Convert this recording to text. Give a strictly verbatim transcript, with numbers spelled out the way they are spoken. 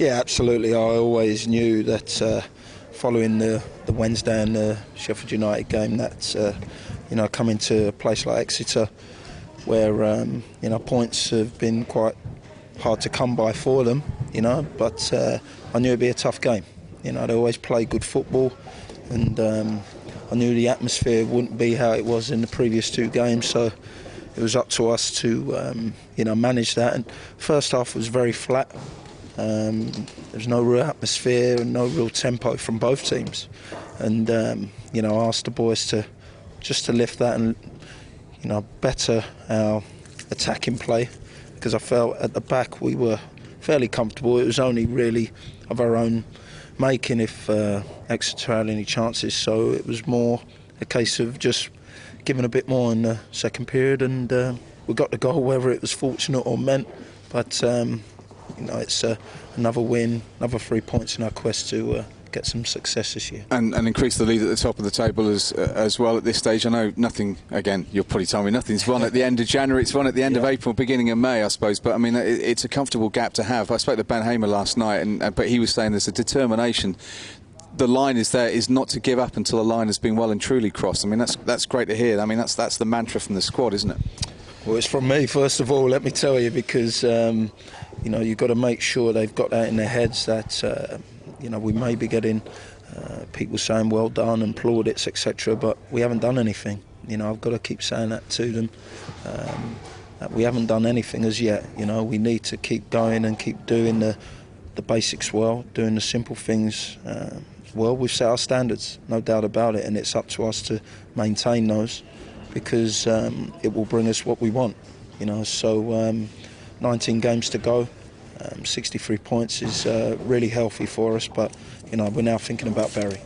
Yeah, absolutely. I always knew that uh, following the, the Wednesday and the Sheffield United game, that uh, you know, coming to a place like Exeter, where um, you know, points have been quite hard to come by for them, you know, but uh, I knew it'd be a tough game. You know, they always play good football, and um, I knew the atmosphere wouldn't be how it was in the previous two games, so it was up to us to um, you know, manage that. And first half was very flat. Um, there was no real atmosphere and no real tempo from both teams, and um, you know, I asked the boys to just to lift that and, you know, better our attacking play, because I felt at the back we were fairly comfortable. It was only really of our own making if uh, Exeter had any chances, so it was more a case of just giving a bit more in the second period, and uh, we got the goal, whether it was fortunate or meant, but um, you know, it's uh, another win, another three points in our quest to uh, get some success this year. And, and increase the lead at the top of the table as uh, as well at this stage. I know nothing, again, you'll probably tell me nothing's won at the end of January, it's won at the end yeah. of April, beginning of May, I suppose, but I mean, it, it's a comfortable gap to have. I spoke to Ben Hamer last night, and uh, but he was saying there's a determination. The line is there, is not to give up until a line has been well and truly crossed. I mean, that's that's great to hear. I mean, that's that's the mantra from the squad, isn't it? Well, it's from me, first of all, let me tell you, because um, you know, you've got to make sure they've got that in their heads that uh, you know, we may be getting uh, people saying well done and plaudits, et cetera, but we haven't done anything. You know, I've got to keep saying that to them. Um, that we haven't done anything as yet. You know, we need to keep going and keep doing the the basics well, doing the simple things uh, well. We've set our standards, no doubt about it, and it's up to us to maintain those, because um, it will bring us what we want. You know, so um, nineteen games to go. Um, sixty-three points is uh, really healthy for us, but you know, we're now thinking about Bury.